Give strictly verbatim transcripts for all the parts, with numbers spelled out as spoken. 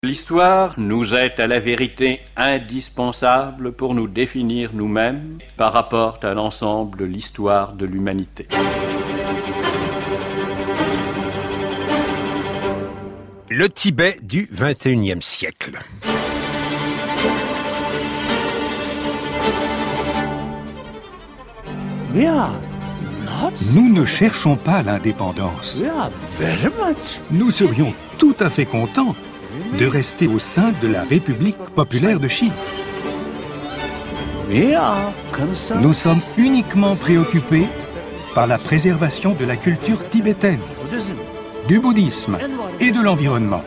L'histoire nous est à la vérité indispensable pour nous définir nous-mêmes par rapport à l'ensemble de l'histoire de l'humanité. Le Tibet du vingt et unième siècle. Nous ne cherchons pas l'indépendance. Nous serions tout à fait contents de rester au sein de la République populaire de Chine. Nous sommes uniquement préoccupés par la préservation de la culture tibétaine, du bouddhisme et de l'environnement.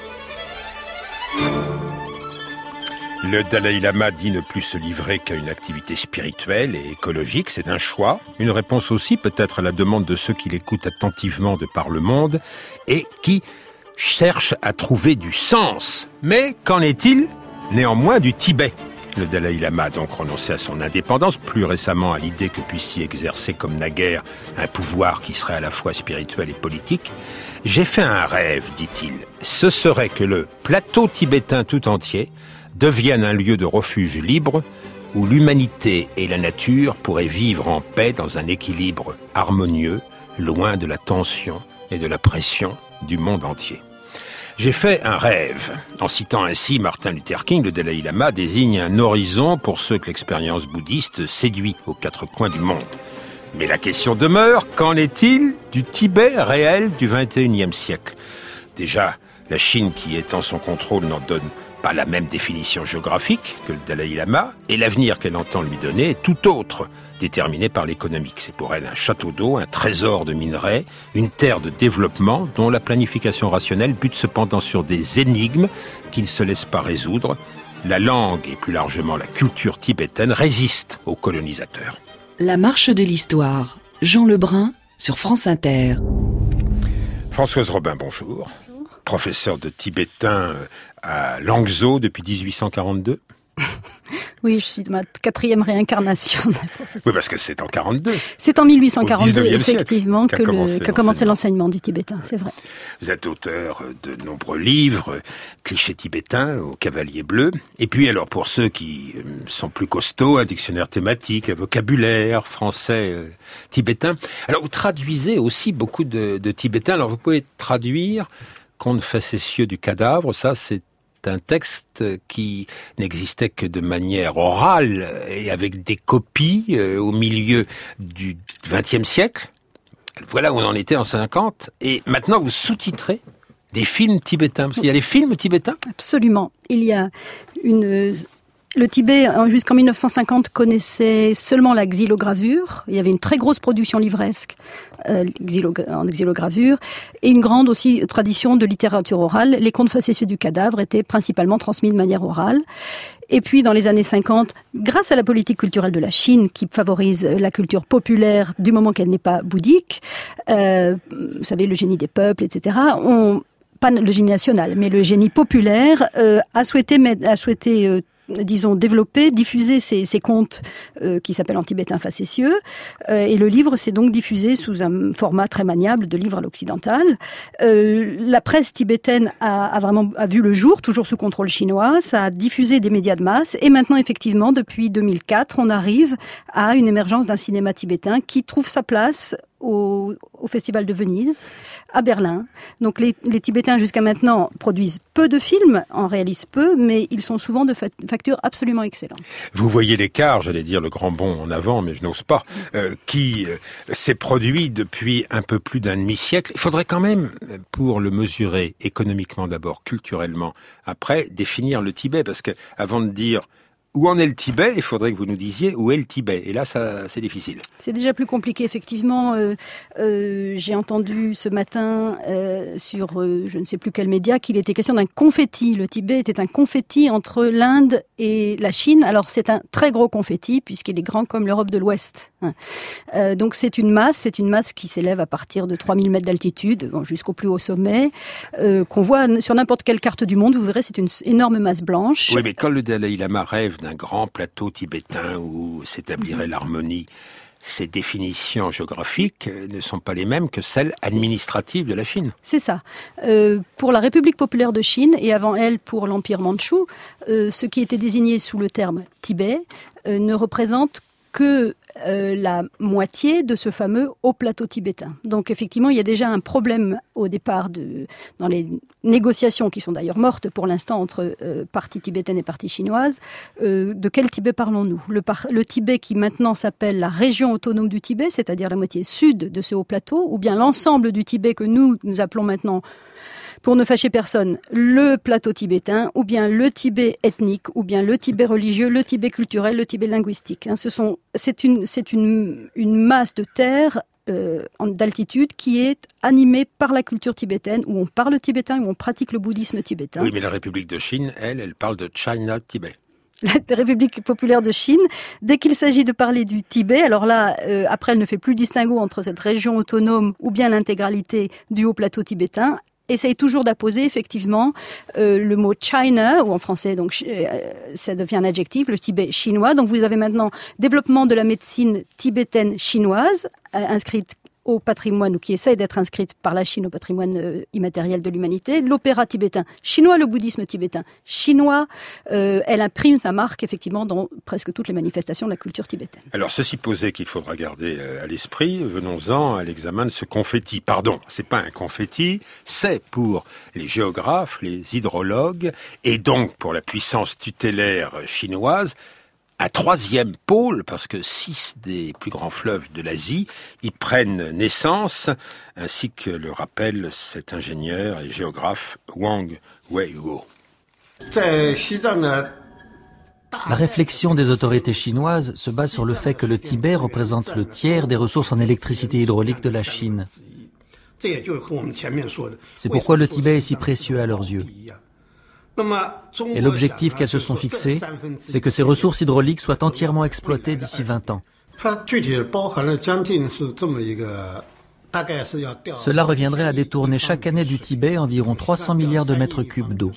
Le Dalai Lama dit ne plus se livrer qu'à une activité spirituelle et écologique. C'est un choix, une réponse aussi peut-être à la demande de ceux qui l'écoutent attentivement de par le monde et qui cherchent à trouver du sens. Mais qu'en est-il néanmoins du Tibet ? Le Dalai Lama a donc renoncé à son indépendance, plus récemment à l'idée que puisse y exercer comme naguère un pouvoir qui serait à la fois spirituel et politique. J'ai fait un rêve, dit-il. Ce serait que le plateau tibétain tout entier devienne un lieu de refuge libre où l'humanité et la nature pourraient vivre en paix dans un équilibre harmonieux, loin de la tension et de la pression du monde entier. J'ai fait un rêve. En citant ainsi Martin Luther King, le Dalai Lama désigne un horizon pour ceux que l'expérience bouddhiste séduit aux quatre coins du monde. Mais la question demeure, qu'en est-il du Tibet réel du vingt et unième siècle ? Déjà, la Chine qui étend son contrôle n'en donne pas la même définition géographique que le Dalai Lama, et l'avenir qu'elle entend lui donner est tout autre, déterminé par l'économique. C'est pour elle un château d'eau, un trésor de minerais, une terre de développement dont la planification rationnelle bute cependant sur des énigmes qui ne se laissent pas résoudre. La langue et plus largement la culture tibétaine résistent aux colonisateurs. La marche de l'histoire, Jean Lebrun sur France Inter. Françoise Robin, bonjour. Bonjour. Professeure de tibétain à Langzhou depuis dix-huit cent quarante-deux. Oui, je suis de ma quatrième réincarnation. Oui, parce que c'est en quarante-deux. C'est en mille huit cent quarante-deux, effectivement, qu'a commencé, qu'a commencé l'enseignement du tibétain, c'est vrai. Vous êtes auteur de nombreux livres, clichés tibétains, au Cavalier Bleu. Et puis, alors, pour ceux qui sont plus costauds, un dictionnaire thématique, un vocabulaire français, euh, tibétain. Alors, vous traduisez aussi beaucoup de, de tibétains. Alors, vous pouvez traduire Conte facétieux du cadavre, ça, c'est un texte qui n'existait que de manière orale et avec des copies euh, au milieu du vingtième siècle. Voilà où on en était en cinquante. Et maintenant, vous sous-titrez des films tibétains. Parce qu'il y a des films tibétains ? Absolument. Il y a une... Le Tibet, jusqu'en mille neuf cent cinquante, connaissait seulement la xylogravure. Il y avait une très grosse production livresque euh, en xylogravure et une grande aussi tradition de littérature orale. Les contes facétieux du cadavre étaient principalement transmis de manière orale. Et puis, dans les années cinquante, grâce à la politique culturelle de la Chine, qui favorise la culture populaire du moment qu'elle n'est pas bouddhique, euh, vous savez, le génie des peuples, et cetera, on, pas le génie national, mais le génie populaire euh, a souhaité, a souhaité euh, disons, développer, diffuser ces, ces contes euh, qui s'appellent en tibétain facétieux. Euh, et le livre s'est donc diffusé sous un format très maniable de livre à l'occidental. Euh, la presse tibétaine a, a vraiment a vu le jour, toujours sous contrôle chinois. Ça a diffusé des médias de masse. Et maintenant, effectivement, depuis deux mille quatre, on arrive à une émergence d'un cinéma tibétain qui trouve sa place Au, au Festival de Venise, à Berlin. Donc les, les Tibétains jusqu'à maintenant produisent peu de films, en réalisent peu, mais ils sont souvent de facture absolument excellente. Vous voyez l'écart, j'allais dire le grand bond en avant, mais je n'ose pas, euh, qui euh, s'est produit depuis un peu plus d'un demi-siècle. Il faudrait quand même, pour le mesurer économiquement d'abord, culturellement, après, définir le Tibet, parce que avant de dire où en est le Tibet, il faudrait que vous nous disiez où est le Tibet. Et là, ça, c'est difficile. C'est déjà plus compliqué, effectivement. Euh, euh, j'ai entendu ce matin euh, sur euh, je ne sais plus quel média qu'il était question d'un confetti. Le Tibet était un confetti entre l'Inde et la Chine. Alors, c'est un très gros confetti puisqu'il est grand comme l'Europe de l'Ouest. Euh, donc, c'est une masse. C'est une masse qui s'élève à partir de trois mille mètres d'altitude bon, jusqu'au plus haut sommet, euh, qu'on voit sur n'importe quelle carte du monde. Vous verrez, c'est une énorme masse blanche. Oui, mais quand le Dalai Lama rêve d'un grand plateau tibétain où s'établirait mmh. l'harmonie, ces définitions géographiques ne sont pas les mêmes que celles administratives de la Chine. C'est ça. Euh, pour la République populaire de Chine, et avant elle pour l'Empire mandchou, euh, ce qui était désigné sous le terme Tibet euh, ne représente que euh, la moitié de ce fameux haut plateau tibétain. Donc effectivement, il y a déjà un problème au départ de, dans les négociations, qui sont d'ailleurs mortes pour l'instant entre euh, partie tibétaine et partie chinoise. Euh, de quel Tibet parlons-nous ? le, par, le Tibet qui maintenant s'appelle la région autonome du Tibet, c'est-à-dire la moitié sud de ce haut plateau, ou bien l'ensemble du Tibet que nous, nous appelons maintenant, pour ne fâcher personne, le plateau tibétain, ou bien le Tibet ethnique, ou bien le Tibet religieux, le Tibet culturel, le Tibet linguistique. Hein, ce sont, c'est une, c'est une, une masse de terre euh, d'altitude qui est animée par la culture tibétaine, où on parle tibétain, où on pratique le bouddhisme tibétain. Oui, mais la République de Chine, elle, elle parle de China-Tibet. La République populaire de Chine, dès qu'il s'agit de parler du Tibet, alors là, euh, après, elle ne fait plus le distinguo entre cette région autonome ou bien l'intégralité du haut plateau tibétain, essaye toujours d'apposer effectivement euh, le mot China, ou en français, donc euh, ça devient un adjectif, le Tibet chinois. Donc vous avez maintenant développement de la médecine tibétaine chinoise, euh, inscrite au patrimoine, ou qui essaye d'être inscrite par la Chine au patrimoine euh, immatériel de l'humanité, l'opéra tibétain chinois, le bouddhisme tibétain chinois, euh, elle imprime sa marque effectivement dans presque toutes les manifestations de la culture tibétaine. Alors ceci posé qu'il faudra garder à l'esprit, venons-en à l'examen de ce confetti. Pardon, c'est pas un confetti, c'est pour les géographes, les hydrologues, et donc pour la puissance tutélaire chinoise, un troisième pôle, parce que six des plus grands fleuves de l'Asie y prennent naissance, ainsi que le rappelle cet ingénieur et géographe Wang Weihuo. La réflexion des autorités chinoises se base sur le fait que le Tibet représente le tiers des ressources en électricité hydraulique de la Chine. C'est pourquoi le Tibet est si précieux à leurs yeux. Et l'objectif qu'elles se sont fixés, c'est que ces ressources hydrauliques soient entièrement exploitées d'ici vingt ans. Cela reviendrait à détourner chaque année du Tibet environ trois cents milliards de mètres cubes d'eau.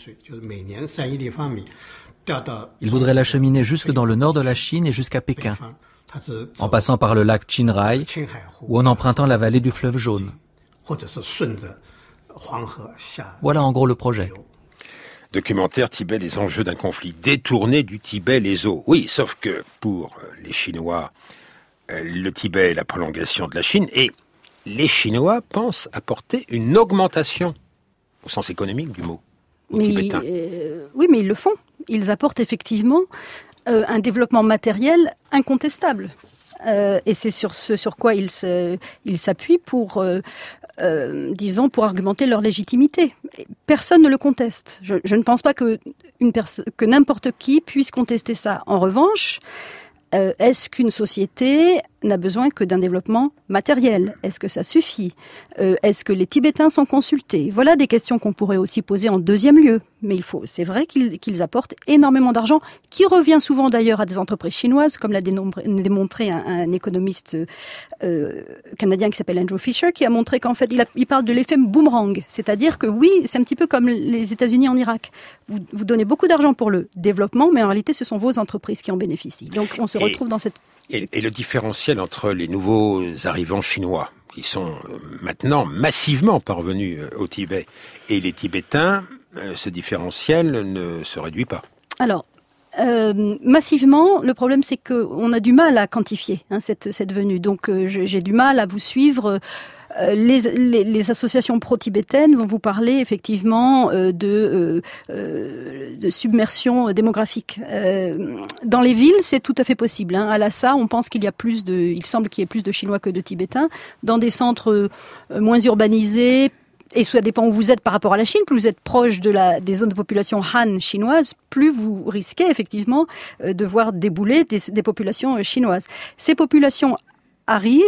Il voudrait l'acheminer jusque dans le nord de la Chine et jusqu'à Pékin, en passant par le lac Qinghai ou en empruntant la vallée du fleuve Jaune. Voilà en gros le projet. Documentaire Tibet, les enjeux d'un conflit. Détourner du Tibet les eaux. Oui, sauf que pour les Chinois, le Tibet est la prolongation de la Chine et les Chinois pensent apporter une augmentation, au sens économique du mot, au mais, tibétain. Euh, oui, mais ils le font. Ils apportent effectivement euh, un développement matériel incontestable. Euh, et c'est sur ce sur quoi ils se, ils s'appuient pour, euh, euh, disons, pour argumenter leur légitimité. Personne ne le conteste. Je, je ne pense pas que, une perso- que n'importe qui puisse contester ça. En revanche, euh, est-ce qu'une société n'a besoin que d'un développement matériel ? Est-ce que ça suffit ? euh, Est-ce que les Tibétains sont consultés ? Voilà des questions qu'on pourrait aussi poser en deuxième lieu. Mais il faut, c'est vrai qu'ils, qu'ils apportent énormément d'argent, qui revient souvent d'ailleurs à des entreprises chinoises, comme l'a dénombré, démontré un, un économiste euh, canadien qui s'appelle Andrew Fisher, qui a montré qu'en fait, il, a, il parle de l'effet boomerang. C'est-à-dire que oui, c'est un petit peu comme les États-Unis en Irak. Vous, vous donnez beaucoup d'argent pour le développement, mais en réalité, ce sont vos entreprises qui en bénéficient. Donc, on se retrouve et, dans cette... Et, et le différentiel entre les nouveaux arrivants chinois, qui sont maintenant massivement parvenus au Tibet, et les Tibétains, ce différentiel ne se réduit pas. Alors, euh, massivement, le problème c'est qu'on a du mal à quantifier hein, cette, cette venue. Donc euh, j'ai du mal à vous suivre. Euh, les, les, les associations pro-tibétaines vont vous parler effectivement euh, de, euh, de submersion démographique. Euh, dans les villes, c'est tout à fait possible. Hein. À Lhasa, on pense qu'il y a plus de, il semble qu'il y ait plus de Chinois que de Tibétains. Dans des centres euh, moins urbanisés, et ça dépend où vous êtes par rapport à la Chine, plus vous êtes proche de la, des zones de population Han chinoise, plus vous risquez effectivement euh, de voir débouler des, des populations euh, chinoises. Ces populations arrivent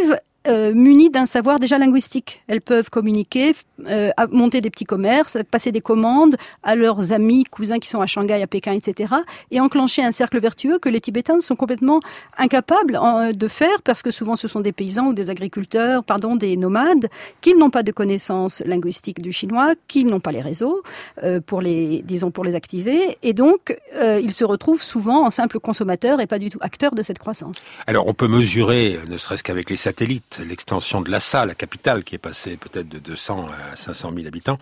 euh, munies d'un savoir déjà linguistique. Elles peuvent communiquer, euh, monter des petits commerces, passer des commandes à leurs amis, cousins qui sont à Shanghai, à Pékin, et cetera, et enclencher un cercle vertueux que les Tibétains sont complètement incapables de faire, parce que souvent ce sont des paysans ou des agriculteurs, pardon, des nomades, qui n'ont pas de connaissances linguistiques du chinois, qui n'ont pas les réseaux euh, pour les, disons, pour les activer, et donc euh, ils se retrouvent souvent en simples consommateurs et pas du tout acteurs de cette croissance. Alors on peut mesurer, ne serait-ce qu'avec les satellites, l'extension de Lhasa, la capitale, qui est passée peut-être de deux cents à cinq cent mille habitants.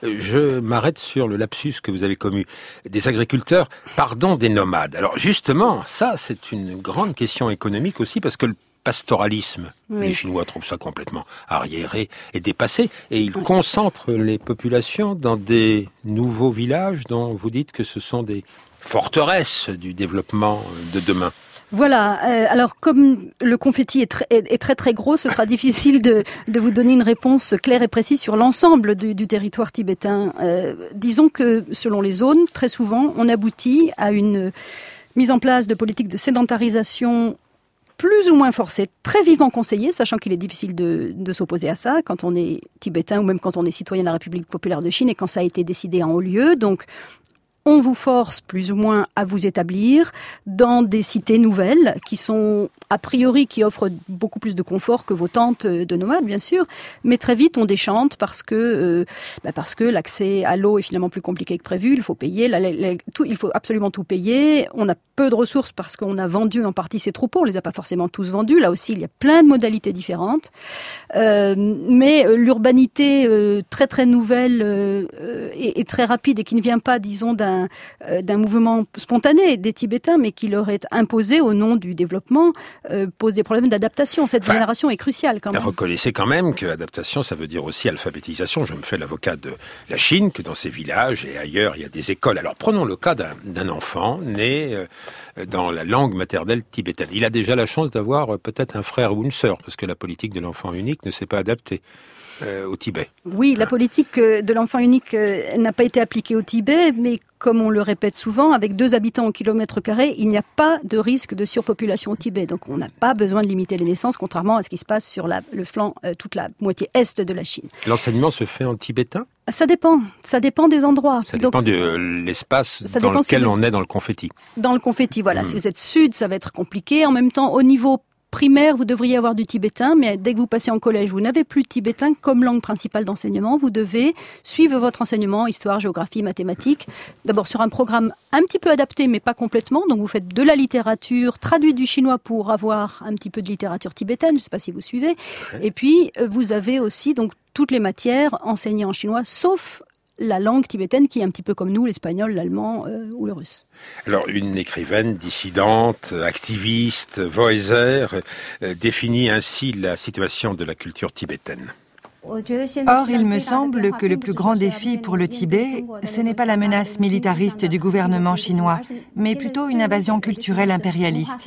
Je m'arrête sur le lapsus que vous avez commis. Des agriculteurs, pardon, des nomades. Alors justement, ça c'est une grande question économique aussi, parce que le pastoralisme, oui. Les Chinois trouvent ça complètement arriéré et dépassé, et ils oui. concentrent les populations dans des nouveaux villages dont vous dites que ce sont des forteresses du développement de demain. Voilà. Euh, alors, comme le confetti est très, est, est très très gros, ce sera difficile de, de vous donner une réponse claire et précise sur l'ensemble du, du territoire tibétain. Euh, disons que selon les zones, très souvent, on aboutit à une mise en place de politiques de sédentarisation plus ou moins forcée, très vivement conseillée, sachant qu'il est difficile de, de s'opposer à ça quand on est tibétain ou même quand on est citoyen de la République populaire de Chine et quand ça a été décidé en haut lieu. Donc, on vous force plus ou moins à vous établir dans des cités nouvelles qui sont, a priori, qui offrent beaucoup plus de confort que vos tentes de nomades, bien sûr, mais très vite on déchante parce que euh, bah parce que l'accès à l'eau est finalement plus compliqué que prévu. Il faut payer, la, la, la, tout, il faut absolument tout payer. On a peu de ressources parce qu'on a vendu en partie ces troupeaux. On les a pas forcément tous vendus. Là aussi, il y a plein de modalités différentes. Euh, mais l'urbanité euh, très très nouvelle euh, et, et très rapide et qui ne vient pas, disons, d'un d'un mouvement spontané des Tibétains, mais qui leur est imposé au nom du développement, euh, pose des problèmes d'adaptation. Cette enfin, génération est cruciale quand même. Reconnaissez quand même que adaptation, ça veut dire aussi alphabétisation. Je me fais l'avocat de la Chine, que dans ces villages et ailleurs, il y a des écoles. Alors prenons le cas d'un, d'un enfant né euh, dans la langue maternelle tibétaine. Il a déjà la chance d'avoir euh, peut-être un frère ou une sœur, parce que la politique de l'enfant unique ne s'est pas adaptée. Euh, au Tibet. Oui, la politique de l'enfant unique euh, n'a pas été appliquée au Tibet, mais comme on le répète souvent, avec deux habitants au kilomètre carré, il n'y a pas de risque de surpopulation au Tibet. Donc on n'a pas besoin de limiter les naissances, contrairement à ce qui se passe sur la, le flanc, euh, toute la moitié est de la Chine. L'enseignement se fait en tibétain ? Ça dépend, ça dépend des endroits. Ça dépend Donc, de l'espace dans lequel si vous... on est dans le confetti. Dans le confetti, voilà. Mmh. Si vous êtes sud, ça va être compliqué. En même temps, au niveau primaire, vous devriez avoir du tibétain, mais dès que vous passez en collège, vous n'avez plus de tibétain comme langue principale d'enseignement. Vous devez suivre votre enseignement, histoire, géographie, mathématiques. D'abord sur un programme un petit peu adapté, mais pas complètement. Donc vous faites de la littérature, traduite du chinois pour avoir un petit peu de littérature tibétaine. Je ne sais pas si vous suivez. Et puis, vous avez aussi donc toutes les matières enseignées en chinois, sauf la langue tibétaine qui est un petit peu comme nous, l'espagnol, l'allemand euh, ou le russe. Alors, une écrivaine dissidente, activiste, voiser, euh, définit ainsi la situation de la culture tibétaine. Or, il me semble que le plus grand défi pour le Tibet, ce n'est pas la menace militariste du gouvernement chinois, mais plutôt une invasion culturelle impérialiste.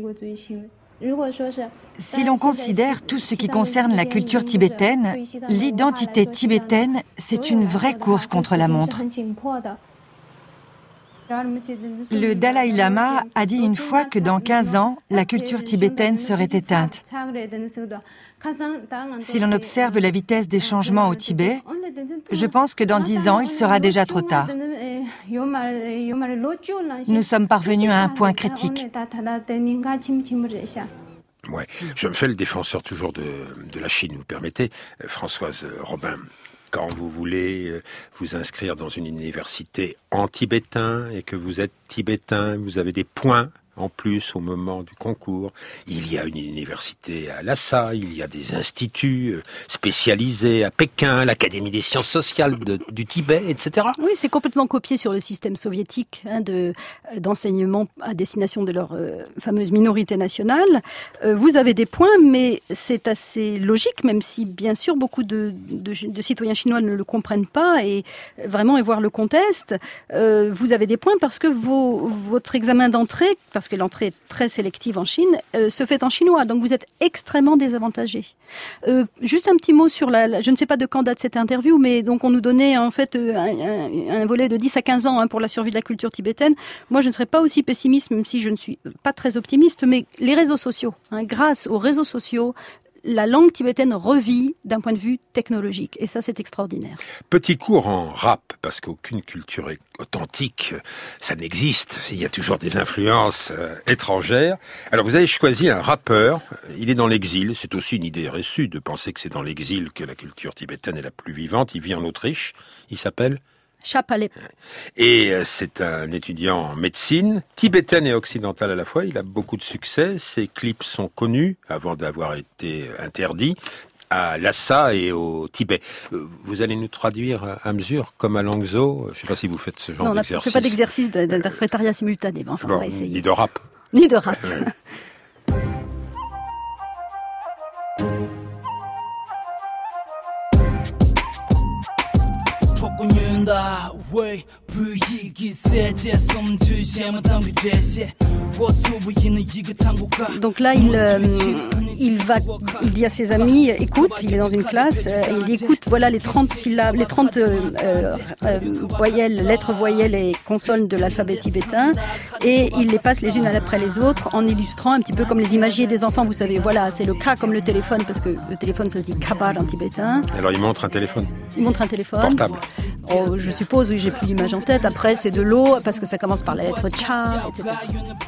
Si l'on considère tout ce qui concerne la culture tibétaine, l'identité tibétaine, c'est une vraie course contre la montre. Le Dalai Lama a dit une fois que dans quinze ans, la culture tibétaine serait éteinte. Si l'on observe la vitesse des changements au Tibet, je pense que dans dix ans, il sera déjà trop tard. Nous sommes parvenus à un point critique. Ouais, je me fais le défenseur toujours de, de la Chine, vous permettez, Françoise Robin. Quand vous voulez vous inscrire dans une université en tibétain et que vous êtes tibétain, vous avez des points en plus au moment du concours. Il y a une université à Lhasa, il y a des instituts spécialisés à Pékin, l'Académie des sciences sociales de, du Tibet, et cetera. Oui, c'est complètement copié sur le système soviétique hein, de, d'enseignement à destination de leur euh, fameuse minorité nationale. Euh, vous avez des points, mais c'est assez logique, même si bien sûr beaucoup de, de, de citoyens chinois ne le comprennent pas et vraiment et voire le contestent. Euh, vous avez des points parce que vos, votre examen d'entrée, parce que l'entrée est très sélective en Chine, euh, se fait en chinois. Donc vous êtes extrêmement désavantagé. Euh, juste un petit mot sur la, la... Je ne sais pas de quand date cette interview, mais donc on nous donnait en fait un, un, un volet de dix à quinze ans hein, pour la survie de la culture tibétaine. Moi, je ne serais pas aussi pessimiste, même si je ne suis pas très optimiste, mais les réseaux sociaux, hein, grâce aux réseaux sociaux, la langue tibétaine revit d'un point de vue technologique. Et ça, c'est extraordinaire. Petit cours en rap, parce qu'aucune culture authentique, ça n'existe. Il y a toujours des influences euh, étrangères. Alors, vous avez choisi un rappeur. Il est dans l'exil. C'est aussi une idée reçue de penser que c'est dans l'exil que la culture tibétaine est la plus vivante. Il vit en Autriche. Il s'appelle Chapalep. Et c'est un étudiant en médecine, tibétaine et occidental à la fois. Il a beaucoup de succès. Ses clips sont connus avant d'avoir été interdits à Lhasa et au Tibet. Vous allez nous traduire à mesure, comme à Langzhou. Je ne sais pas si vous faites ce genre non, d'exercice. Non, on ne fait pas d'exercice d'interprétariat simultané. Mais enfin, bon, on va essayer. Ni de rap. Ni de rap. Donc là, il, euh, il va, il dit à ses amis, écoute, il est dans une classe, euh, et il dit, écoute, voilà les trente syllabes, les trente euh, euh, voyelles, lettres, voyelles et consonnes de l'alphabet tibétain, et il les passe les unes après les autres en illustrant un petit peu comme les imagiers des enfants, vous savez, voilà, c'est le K comme le téléphone, parce que le téléphone, ça se dit kabar en tibétain. Alors il montre un téléphone. Il montre un téléphone. Portable. Oh, je suppose, oui, j'ai plus l'image en tête. Après, c'est de l'eau, parce que ça commence par la lettre Cha, et cetera.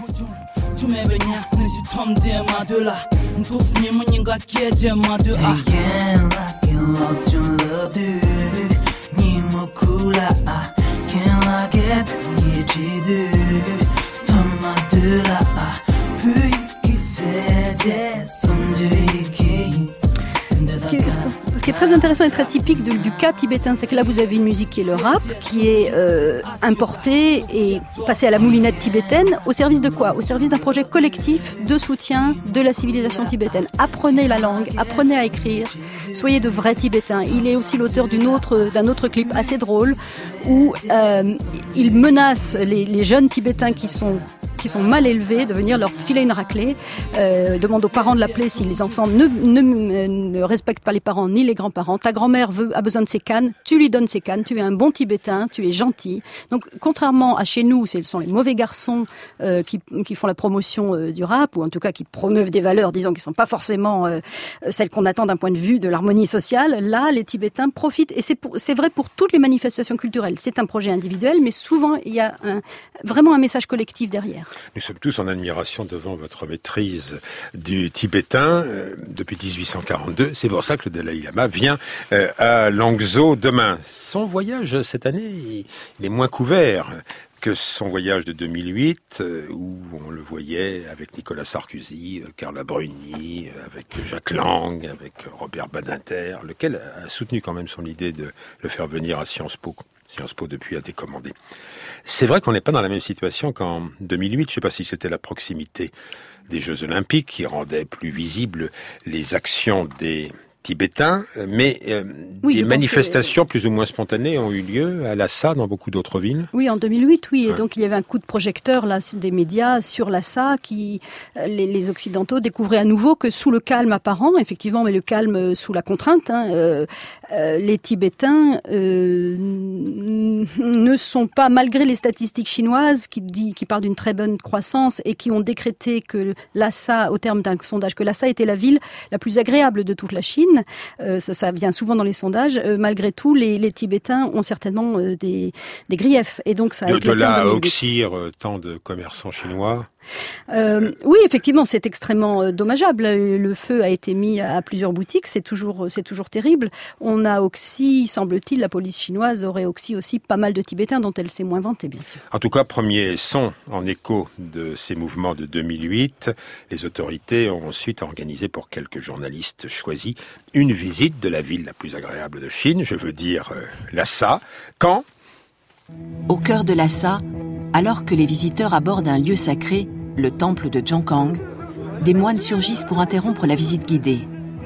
Ce qui, est, ce qui est très intéressant et très typique de, du cas tibétain, c'est que là vous avez une musique qui est le rap, qui est euh, importée et passée à la moulinette tibétaine, au service de quoi ? Au service d'un projet collectif de soutien de la civilisation tibétaine. Apprenez la langue, apprenez à écrire, soyez de vrais Tibétains. Il est aussi l'auteur d'une autre, d'un autre clip assez drôle où euh, il menace les, les jeunes Tibétains qui sont qui sont mal élevés, de venir leur filer une raclée, euh, demande aux parents de l'appeler si les enfants ne, ne, ne respectent pas les parents ni les grands-parents. Ta grand-mère veut, a besoin de ses cannes, tu lui donnes ses cannes, tu es un bon Tibétain, tu es gentil. Donc, contrairement à chez nous, ce sont les mauvais garçons euh, qui, qui font la promotion euh, du rap, ou en tout cas qui promeuvent des valeurs, disons, qui ne sont pas forcément euh, celles qu'on attend d'un point de vue de l'harmonie sociale. Là, les Tibétains profitent, et c'est, pour, c'est vrai pour toutes les manifestations culturelles. C'est un projet individuel, mais souvent, il y a un, vraiment un message collectif derrière. Nous sommes tous en admiration devant votre maîtrise du tibétain euh, depuis dix-huit cent quarante-deux. C'est pour ça que le Dalai Lama vient euh, à Langzhou demain. Son voyage cette année, il est moins couvert que son voyage de deux mille huit, euh, où on le voyait avec Nicolas Sarkozy, euh, Carla Bruni, euh, avec Jacques Lang, avec Robert Badinter, lequel a soutenu quand même son idée de le faire venir à Sciences Po. Sciences Po depuis a décommandé. C'est vrai qu'on n'est pas dans la même situation qu'en deux mille huit. Je ne sais pas si c'était la proximité des Jeux Olympiques qui rendait plus visibles les actions des Tibétains, mais euh, oui, des manifestations que... plus ou moins spontanées ont eu lieu à Lhasa, dans beaucoup d'autres villes. Oui, en deux mille huit, oui. Ouais. Et donc il y avait un coup de projecteur là des médias sur Lhasa, qui les, les Occidentaux découvraient à nouveau que sous le calme apparent, effectivement, mais le calme sous la contrainte, hein, euh, euh, les Tibétains euh, ne sont pas, malgré les statistiques chinoises qui, dit, qui parlent d'une très bonne croissance et qui ont décrété que Lhasa, au terme d'un sondage, que Lhasa était la ville la plus agréable de toute la Chine. Euh, ça, ça vient souvent dans les sondages. Euh, malgré tout, les, les Tibétains ont certainement euh, des, des griefs. Et donc, ça a de, de là à oxyre tant de commerçants chinois. Euh, oui, effectivement, c'est extrêmement euh, dommageable. Le feu a été mis à, à plusieurs boutiques, c'est toujours, c'est toujours terrible. On a aussi, semble-t-il, la police chinoise aurait aussi, aussi pas mal de Tibétains dont elle s'est moins vantée, bien sûr. En tout cas, premier son en écho de ces mouvements de deux mille huit, les autorités ont ensuite organisé pour quelques journalistes choisis une visite de la ville la plus agréable de Chine, je veux dire euh, Lhasa. Quand ? Au cœur de Lhasa, alors que les visiteurs abordent un lieu sacré, le temple de Zhongkang, des moines surgissent pour interrompre la visite guidée.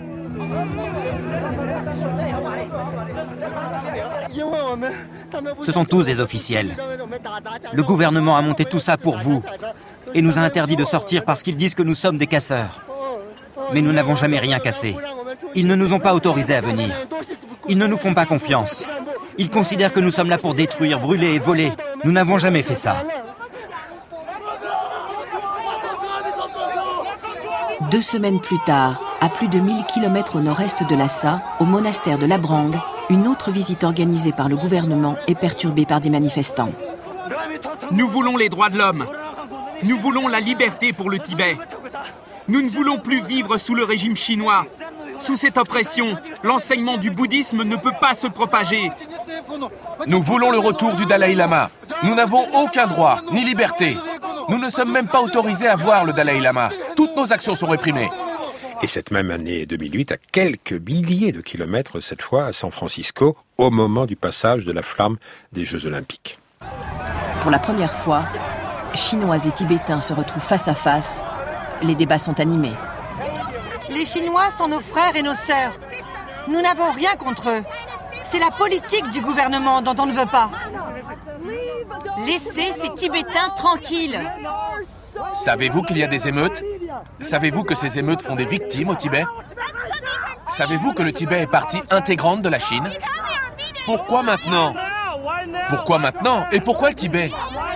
Ce sont tous des officiels. Le gouvernement a monté tout ça pour vous et nous a interdit de sortir parce qu'ils disent que nous sommes des casseurs. Mais nous n'avons jamais rien cassé. Ils ne nous ont pas autorisés à venir. Ils ne nous font pas confiance. Ils considèrent que nous sommes là pour détruire, brûler et voler. Nous n'avons jamais fait ça. Deux semaines plus tard, À plus de mille kilomètres au nord-est de Lhasa, au monastère de Labrang, une autre visite organisée par le gouvernement est perturbée par des manifestants. Nous voulons les droits de l'homme. Nous voulons la liberté pour le Tibet. Nous ne voulons plus vivre sous le régime chinois. Sous cette oppression, l'enseignement du bouddhisme ne peut pas se propager. Nous voulons le retour du Dalai Lama. Nous n'avons aucun droit, ni liberté. Nous ne sommes même pas autorisés à voir le Dalai Lama. Toutes nos actions sont réprimées. Et cette même année deux mille huit, à quelques milliers de kilomètres, cette fois à San Francisco, au moment du passage de la flamme des Jeux Olympiques. Pour la première fois, Chinois et Tibétains se retrouvent face à face. Les débats sont animés. Les Chinois sont nos frères et nos sœurs. Nous n'avons rien contre eux. C'est la politique du gouvernement dont on ne veut pas. Laissez ces Tibétains tranquilles. Savez-vous qu'il y a des émeutes ? Savez-vous que ces émeutes font des victimes au Tibet ? Savez-vous que le Tibet est partie intégrante de la Chine ? Pourquoi maintenant ? Pourquoi maintenant ? Et pourquoi le Tibet ?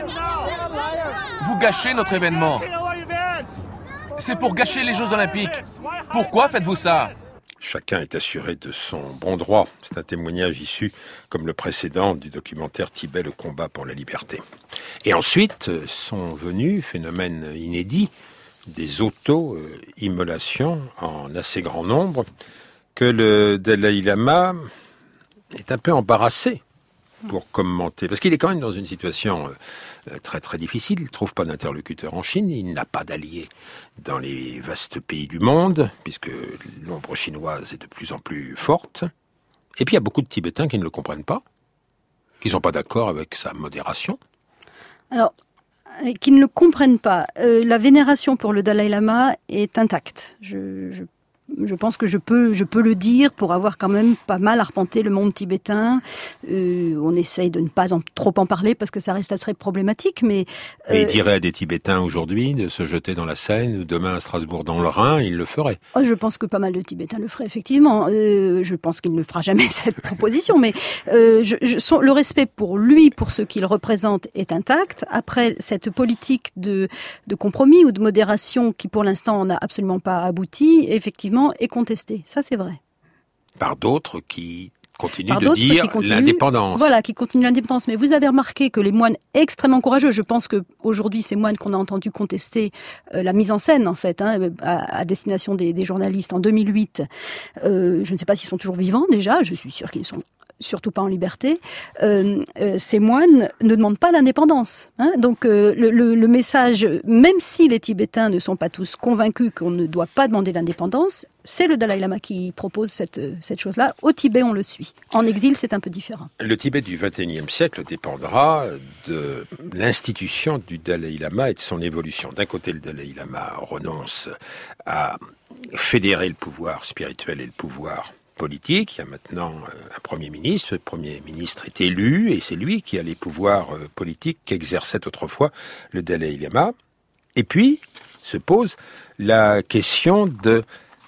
Vous gâchez notre événement. C'est pour gâcher les Jeux Olympiques. Pourquoi faites-vous ça ? Chacun est assuré de son bon droit. C'est un témoignage issu, comme le précédent, du documentaire Tibet, le combat pour la liberté. Et ensuite sont venus, phénomène inédit, des auto-immolations en assez grand nombre, que le Dalai Lama est un peu embarrassé pour commenter. Parce qu'il est quand même dans une situation très très difficile. Il ne trouve pas d'interlocuteur en Chine. Il n'a pas d'alliés dans les vastes pays du monde, puisque l'ombre chinoise est de plus en plus forte. Et puis il y a beaucoup de Tibétains qui ne le comprennent pas, qui ne sont pas d'accord avec sa modération. Alors, qui ne le comprennent pas. Euh, la vénération pour le Dalai Lama est intacte. Je, je Je pense que je peux, je peux le dire pour avoir quand même pas mal arpenté le monde tibétain. Euh, on essaye de ne pas en, trop en parler parce que ça reste assez problématique, mais... Euh... Et il dirait à des Tibétains aujourd'hui de se jeter dans la Seine ou demain à Strasbourg dans le Rhin, il le ferait. Oh, je pense que pas mal de Tibétains le feraient, effectivement. Euh, je pense qu'il ne fera jamais cette proposition, mais euh, je, je, son, le respect pour lui, pour ce qu'il représente, est intact. Après, cette politique de, de compromis ou de modération qui, pour l'instant, n'a absolument pas abouti, effectivement, est contesté. Ça, c'est vrai. Par d'autres qui continuent Par de dire continuent, l'indépendance. Voilà, qui continuent l'indépendance. Mais vous avez remarqué que les moines extrêmement courageux, je pense qu'aujourd'hui, ces moines qu'on a entendu contester euh, la mise en scène, en fait, hein, à, à destination des, des journalistes en deux mille huit, euh, je ne sais pas s'ils sont toujours vivants déjà, je suis sûre qu'ils sont surtout pas en liberté, euh, euh, ces moines ne demandent pas l'indépendance. Hein. Donc euh, le, le, le message, même si les Tibétains ne sont pas tous convaincus qu'on ne doit pas demander l'indépendance, c'est le Dalai Lama qui propose cette, cette chose-là. Au Tibet, on le suit. En exil, c'est un peu différent. Le Tibet du vingt et unième siècle dépendra de l'institution du Dalai Lama et de son évolution. D'un côté, le Dalai Lama renonce à fédérer le pouvoir spirituel et le pouvoir politique. Il y a maintenant un Premier ministre. Le Premier ministre est élu et c'est lui qui a les pouvoirs politiques qu'exerçait autrefois le Dalai Lama. Et puis se pose la question de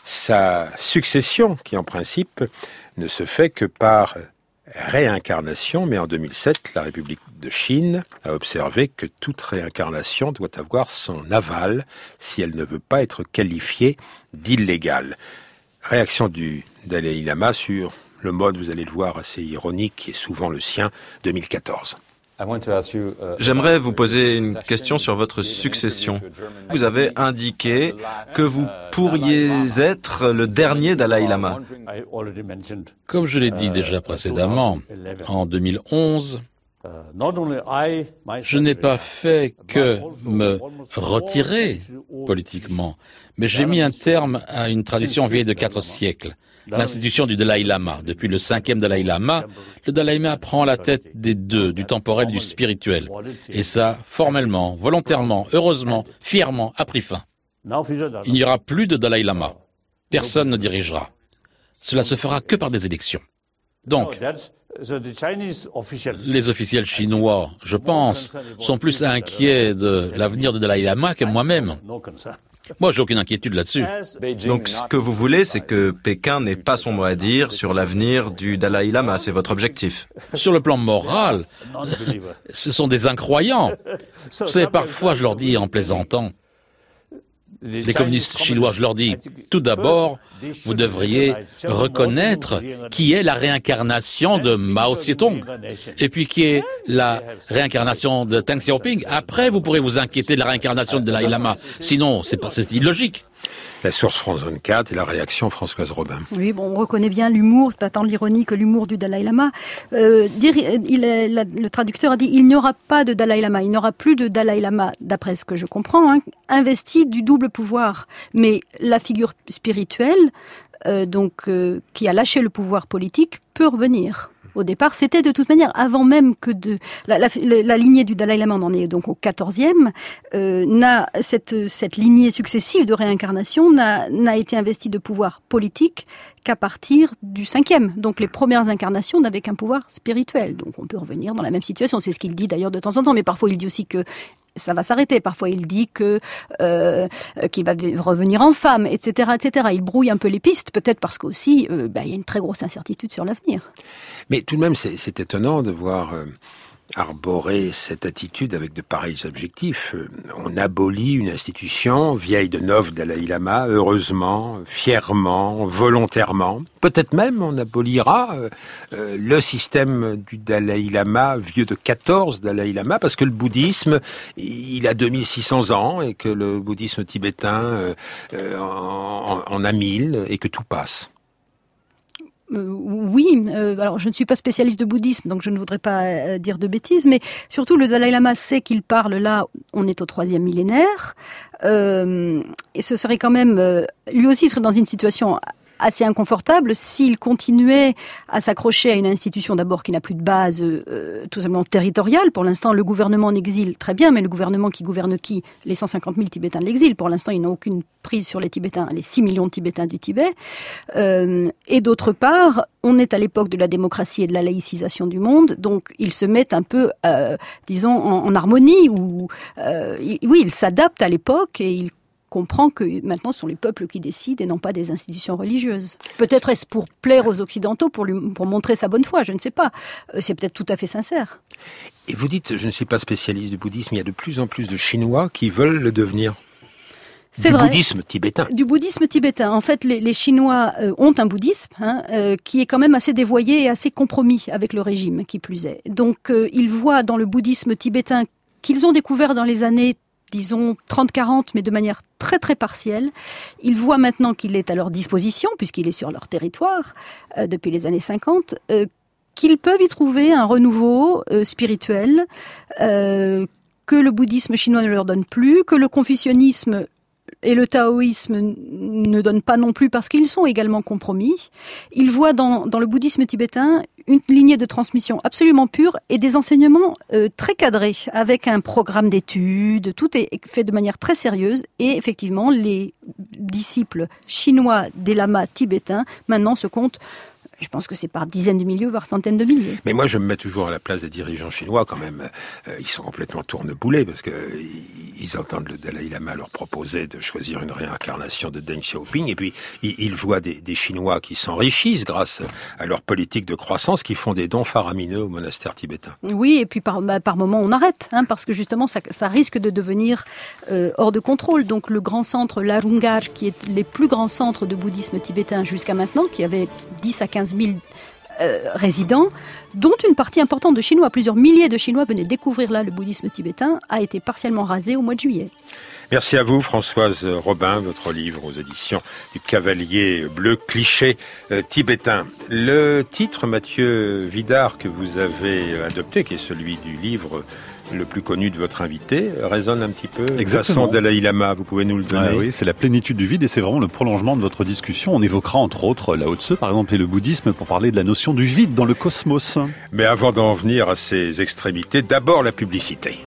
sa succession qui, en principe, ne se fait que par réincarnation. Mais en deux mille sept, la République de Chine a observé que toute réincarnation doit avoir son aval si elle ne veut pas être qualifiée d'illégale. Réaction du Dalai Lama sur le mode, vous allez le voir, assez ironique, qui est souvent le sien, deux mille quatorze. J'aimerais vous poser une question sur votre succession. Vous avez indiqué que vous pourriez être le dernier Dalai Lama. Comme je l'ai dit déjà précédemment, en deux mille onze, je n'ai pas fait que me retirer politiquement, mais j'ai mis un terme à une tradition vieille de quatre siècles, l'institution du Dalai Lama. Depuis le cinquième Dalai Lama, le Dalai Lama prend la tête des deux, du temporel et du spirituel. Et ça, formellement, volontairement, heureusement, fièrement, a pris fin. Il n'y aura plus de Dalai Lama. Personne ne dirigera. Cela se fera que par des élections. Donc, les officiels chinois, je pense, sont plus inquiets de l'avenir de Dalai Lama que moi-même. Moi, j'ai aucune inquiétude là-dessus. Donc, ce que vous voulez, c'est que Pékin n'ait pas son mot à dire sur l'avenir du Dalai Lama. C'est votre objectif. Sur le plan moral, ce sont des incroyants. Vous savez, parfois, je leur dis en plaisantant, Les communistes chinois, je leur dis, tout d'abord, vous devriez reconnaître qui est la réincarnation de Mao Tse-tung, et puis qui est la réincarnation de Deng Xiaoping. Après, vous pourrez vous inquiéter de la réincarnation de Dalai Lama. Sinon, c'est pas, c'est illogique. La source France vingt-quatre et la réaction Françoise Robin. Oui, bon, on reconnaît bien l'humour, c'est pas tant l'ironie que l'humour du Dalai Lama. Euh, dire, il est, la, le traducteur a dit il n'y aura pas de Dalai Lama, il n'y aura plus de Dalai Lama, d'après ce que je comprends, hein, investi du double pouvoir. Mais la figure spirituelle, euh, donc euh, qui a lâché le pouvoir politique, peut revenir. Au départ, c'était de toute manière, avant même que de la, la, la lignée du Dalai Lama, on en est donc au quatorzième, euh, n'a cette, cette lignée successive de réincarnation n'a, n'a été investie de pouvoir politique qu'à partir du cinquième. Donc les premières incarnations n'avaient qu'un pouvoir spirituel. Donc on peut revenir dans la même situation. C'est ce qu'il dit d'ailleurs de temps en temps, mais parfois il dit aussi que ça va s'arrêter. Parfois, il dit que euh, qu'il va revenir en femme, et cetera, et cetera. Il brouille un peu les pistes, peut-être parce qu'aussi, euh, bah, il y a une très grosse incertitude sur l'avenir. Mais tout de même, c'est, c'est étonnant de voir euh, arborer cette attitude avec de pareils objectifs. Euh, on abolit une institution vieille de neuf Dalai Lama, heureusement, fièrement, volontairement. Peut-être même on abolira euh, euh, le système du Dalai Lama, vieux de quatorze Dalai Lama, parce que le bouddhisme, il a deux mille six cents ans, et que le bouddhisme tibétain euh, euh, en, en a mille, et que tout passe. Euh, oui, euh, alors je ne suis pas spécialiste de bouddhisme, donc je ne voudrais pas euh, dire de bêtises, mais surtout le Dalai Lama sait qu'il parle là, on est au troisième millénaire, euh, et ce serait quand même, euh, lui aussi il serait dans une situation assez inconfortable s'il continuait à s'accrocher à une institution d'abord qui n'a plus de base euh, tout simplement territoriale. Pour l'instant, le gouvernement en exil, très bien, mais le gouvernement qui gouverne qui? Les cent cinquante mille Tibétains de l'exil. Pour l'instant, ils n'ont aucune prise sur les Tibétains, les six millions de Tibétains du Tibet. Euh, et d'autre part, on est à l'époque de la démocratie et de la laïcisation du monde, donc ils se mettent un peu, euh, disons, en, en harmonie, ou euh, oui, ils s'adaptent à l'époque et ils comprend que maintenant ce sont les peuples qui décident et non pas des institutions religieuses. Peut-être est-ce pour plaire aux Occidentaux, pour, lui, pour montrer sa bonne foi, je ne sais pas. C'est peut-être tout à fait sincère. Et vous dites, je ne suis pas spécialiste du bouddhisme, il y a de plus en plus de Chinois qui veulent le devenir. C'est du vrai. bouddhisme tibétain. Du bouddhisme tibétain. En fait, les, les Chinois euh, ont un bouddhisme hein, euh, qui est quand même assez dévoyé et assez compromis avec le régime, qui plus est. Donc, euh, ils voient dans le bouddhisme tibétain qu'ils ont découvert dans les années disons trente quarante, mais de manière très très partielle. Ils voient maintenant qu'il est à leur disposition, puisqu'il est sur leur territoire euh, depuis les années cinquante, euh, qu'ils peuvent y trouver un renouveau euh, spirituel, euh, que le bouddhisme chinois ne leur donne plus, que le confucianisme et le taoïsme ne donnent pas non plus parce qu'ils sont également compromis. Ils voient dans, dans le bouddhisme tibétain une lignée de transmission absolument pure et des enseignements euh, très cadrés, avec un programme d'études, tout est fait de manière très sérieuse, et effectivement, les disciples chinois des lamas tibétains maintenant se comptent, je pense que c'est par dizaines de milliers, voire centaines de milliers. Mais moi, je me mets toujours à la place des dirigeants chinois, quand même. Euh, ils sont complètement tourneboulés, parce que euh, ils entendent le Dalai Lama leur proposer de choisir une réincarnation de Deng Xiaoping, et puis ils, ils voient des, des Chinois qui s'enrichissent grâce à leur politique de croissance, qui font des dons faramineux au monastère tibétain. Oui, et puis par, bah, par moment, on arrête, hein, parce que justement, ça, ça risque de devenir euh, hors de contrôle. Donc le grand centre Larungar, qui est les plus grands centres de bouddhisme tibétain jusqu'à maintenant, qui avait dix à quinze mille euh, résidents, dont une partie importante de Chinois, plusieurs milliers de Chinois venaient découvrir là le bouddhisme tibétain, a été partiellement rasé au mois de juillet. Merci à vous, Françoise Robin, votre livre aux éditions du Cavalier Bleu, cliché euh, tibétain. Le titre, Mathieu Vidard, que vous avez adopté, qui est celui du livre le plus connu de votre invité, résonne un petit peu. Exactement. Façon Dalai Lama, vous pouvez nous le donner? Ah oui, c'est la plénitude du vide, et c'est vraiment le prolongement de votre discussion. On évoquera entre autres Lao Tse, par exemple, et le bouddhisme, pour parler de la notion du vide dans le cosmos. Mais avant d'en venir à ces extrémités, d'abord la publicité.